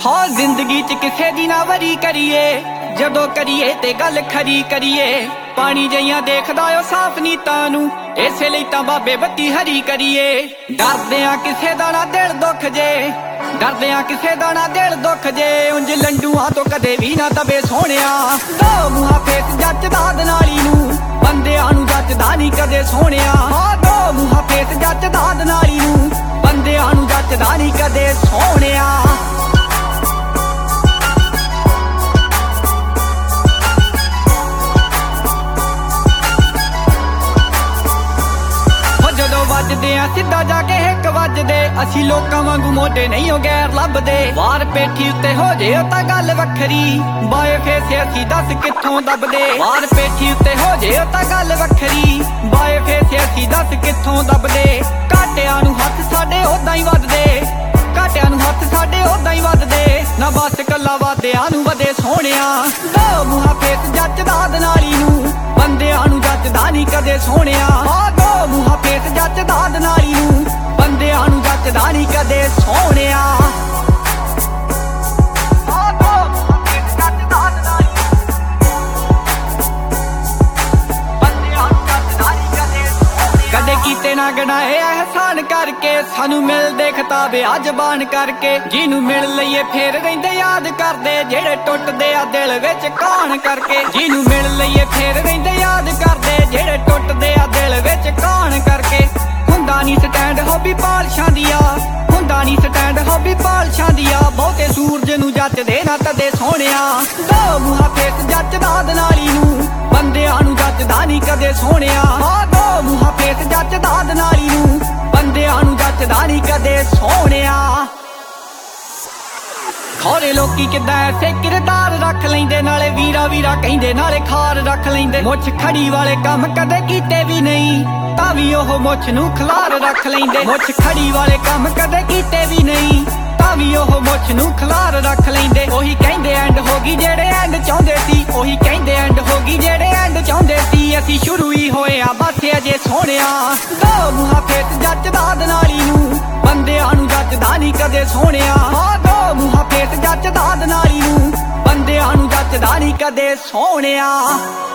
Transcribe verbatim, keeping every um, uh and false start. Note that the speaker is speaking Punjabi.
ਹਾਂ ਜ਼ਿੰਦਗੀ ਚ ਕਿਸੇ ਦੀ ਨਾ ਵਰੀ ਕਰੀਏ, ਜਦੋਂ ਕਰੀਏ ਤੇ ਗੱਲ ਖਰੀ ਕਰੀਏ। ਪਾਣੀ ਜਈਆਂ ਦੇਖਦਾ ਓ ਸਾਫ ਨੀਤਾਂ ਨੂੰ, ਇਸੇ ਲਈ ਤਾਂ ਬਾਬੇ ਬੱਤੀ ਹਰੀ ਕਰੀਏ। ਡਰਦੇ ਆ ਕਿਸੇ ਦਾ ਨਾ ਦਿਲ ਦੁੱਖ ਜੇ, ਡਰਦੇ ਆ ਕਿਸੇ ਦਾ ਨਾ ਦਿਲ ਦੁੱਖ ਜੇ। ਉਂਝ ਲੰਡੂਆਂ ਤੋਂ ਕਦੇ ਵੀ ਨਾ ਦਬੇ ਸੋਹਣਿਆ, ਦੋ ਮੂੰਹਾਂ ਫੇਸ ਜੱਚਦਾ ਦਨਾਲੀ ਨੂੰ, ਬੰਦਿਆਂ ਨੂੰ ਜੱਚਦਾ ਨਹੀਂ ਕਦੇ ਸੋਹਣਿਆ। ਹਾਂ ਦੋ ਮੂੰਹਾਂ ਫੇਸ ਜੱਚਦਾ ਦਨਾਲੀ ਨੂੰ, ਬੰਦਿਆਂ ਨੂੰ ਜੱਚਦਾ ਨਹੀਂ ਕਦੇ ਸੋਹਣਿਆ। ਵੱਜਦੇ ਆ ਸਿੱਧਾ ਜਾ ਕੇ ਇੱਕ ਵੱਜਦੇ, ਅਸੀਂ ਲੋਕਾਂ ਵਾਂਗੂ ਮੋਢੇ ਨਹੀਂ ਓ ਗੈਰ ਲੱਭਦੇ। ਵਾਰ ਪੇਠੀ ਉੱਤੇ ਹੋ ਜੇ ਉਹ ਤਾਂ ਗੱਲ ਵੱਖਰੀ, ਬਾਏ ਫੇਸ ਅਸੀਂ ਦੱਸ ਕਿੱਥੋਂ ਦੱਬਦੇ। ਵਾਰ ਪੇਠੀ ਉੱਤੇ ਹੋ ਜੇ ਉਹ ਤਾਂ ਗੱਲ ਵੱਖਰੀ, ਬਾਏ ਫੇਸ ਅਸੀਂ ਦੱਸ ਕਿੱਥੋਂ ਦੱਬਦੇ। ਘਾਟਿਆਂ ਨੂੰ ਹੱਥ ਸਾਡੇ ਉਦਾਂ ਹੀ ਵੱਧਦੇ, ਘਾਟਿਆਂ ਨੂੰ ਹੱਥ ਸਾਡੇ ਉਦਾਂ ਹੀ ਵੱਧਦੇ। ਨਾ ਬਸ ਕੱਲਾ ਵਾਦਿਆਂ ਨੂੰ ਵਧੇ ਸੋਹਣਿਆ, ਦੋ ਮੂੰਹਾਂ ਫੇਸ ਜੱਚਦਾ ਦਨਾਲੀ ਨੂੰ, ਬੰਦਿਆਂ ਨੂੰ ਜੱਚਦਾ ਨਹੀਂ ਕਦੇ ਸੋਹਣਿਆ। ਹਾਂ ਦੋ ਮੂੰਹਾਂ ਫੇਸ ਜੱਚਦਾ ਦਨਾਲੀ ਨੂੰ, ਬੰਦਿਆਂ ਨੂੰ ਜੱਚਦਾ ਨਹੀਂ ਕਦੇ ਸੋਹਣਿਆ। ਕਦੇ ਕੀਤੇ ਨਾ ਗਣਾਏ ਅਹਿਸਾਨ ਕਰਕੇ, ਸਾਨੂੰ ਮਿਲਦੇ ਖਿਤਾਬ ਜ਼ਬਾਨ ਕਰਕੇ। ਜਿਹਨੂੰ ਮਿਲ ਲਈਏ ਫੇਰ ਰਹਿੰਦੇ ਯਾਦ ਕਰਦੇ, ਜਿਹੜੇ ਟੁੱਟਦੇ ਆ ਦਿਲ ਵਿੱਚ ਕਾਣ ਕਰਕੇ। ਜਿਹਨੂੰ ਮਿਲ ਲਈਏ ਫੇਰ ਰਹਿੰਦੇ ਯਾਦ ਕਰਦੇ, ਜਿਹੜੇ ਟੁੱਟਦੇ ਆ ਦਿਲ ਵਿੱਚ ਕਾਣ ਕਰਕੇ। ਹੁੰਦਾ ਨਹੀਂ ਸਟੈਂਡ ਹੌਬੀ ਪਾਲਸ਼ਾਂ ਦੀਆਂ, ਹੁੰਦਾ ਨਹੀਂ ਸਟੈਂਡ ਹੌਬੀ ਪਾਲਸ਼ਾਂ ਦੀਆਂ। ਬਹੁਤੇ ਸੂਰਜ ਨੂੰ ਜੱਚਦੇ ਨਾ ਕਦੇ ਸੋਹਣਿਆ, ਦੋ ਮੂੰਹਾਂ ਫੇਸ ਜੱਚਦਾ ਦਨਾਲੀ ਨੂੰ, ਬੰਦਿਆਂ ਨੂੰ ਜੱਚਦਾ ਨਹੀਂ ਕਦੇ ਸੋਹਣਿਆ। ਹਾਂ ਦੋ ਮੂੰਹਾਂ ਫੇਸ ਜੱਚਦਾ ਦਨਾਲੀ ਨੂੰ, ਬੰਦਿਆਂ ਨੂੰ ਜੱਚਦਾ ਨਹੀਂ ਕਦੇ ਸੋਹਣਿਆ। ਖੋਰੇ ਲੋਕੀ ਕਿੱਦਾਂ ਐਸੇ ਕਿਰਦਾਰ ਰੱਖ ਲੈਂਦੇ, ਨਾਲੇ ਵੀਰਾ ਵੀਰਾ ਕਹਿੰਦੇ ਨਾਲੇ ਖਾਰ ਰੱਖ ਲੈਂਦੇ। ਮੁੱਛ ਖੜੀ ਵਾਲੇ ਕੰਮ ਕਦੇ ਕੀਤੇ ਵੀ ਨਹੀਂ, ਤਾਂ ਵੀ ਉਹ ਮੁੱਛ ਨੂੰ ਖਲਾਰ ਰੱਖ ਲੈਂਦੇ। ਮੁੱਛ ਖੜੀ ਵਾਲੇ ਕੰਮ ਕਦੇ ਕੀਤੇ ਵੀ ਨਹੀਂ, ਤਾਂ ਵੀ ਉਹ ਮੁੱਛ ਨੂੰ ਖਲਾਰ ਰੱਖ ਲੈਂਦੇ। ਉਹੀ ਕਹਿੰਦੇ ਐਂਡ ਹੋ ਗਈ ਜਿਹੜੇ ਐਂਡ ਚਾਹੁੰਦੇ ਸੀ, ਉਹੀ ਕਹਿੰਦੇ ਐਂਡ ਹੋ ਗਈ ਜਿਹੜੇ ਐਂਡ ਚਾਹੁੰਦੇ ਸੀ। ਅਸੀਂ ਸ਼ੁਰੂ ਹੀ ਹੋਏ ਆ ਬਸ ਅਜੇ ਸੋਹਣਿਆ, ਦੋ ਮੂੰਹਾਂ ਫੇਸ ਜੱਚਦਾ ਦਨਾਲੀ ਨੂੰ, ਬੰਦਿਆਂ ਨੂੰ ਜੱਚਦਾ ਨਹੀਂ ਕਦੇ ਸੋਹਣਿਆ। ਹਾਂ ਦੋ ਮੂੰਹਾਂ ਫੇਸ ਜੱਚਦਾ ਦਨਾਲੀ ਨੂੰ, ਬੰਦਿਆਂ ਨੂੰ ਜੱਚਦਾ ਨਹੀਂ ਕਦੇ ਸੋਹਣਿਆ।